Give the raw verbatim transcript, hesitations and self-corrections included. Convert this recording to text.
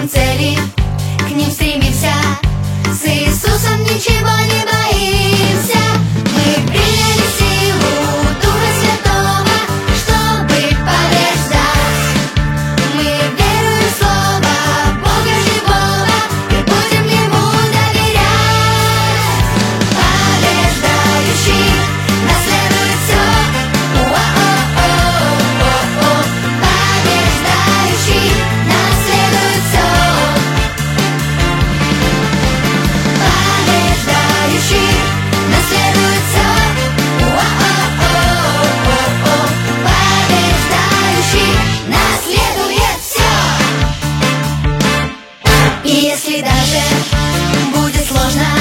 преследуем цели, к ним стремимся, с Иисусом ничего не боимся. Мы приняли силу Духа Святого, чтобы побеждать. Мы веруем в Слово Бога живого и будем Ему доверять. Побеждающий наследует все. О-о-о-о-о-о. Побеждающий наследует все. Побеждающий наследует все. О-о-о-о-о-о. Побеждающий наследует все. И если даже будет сложно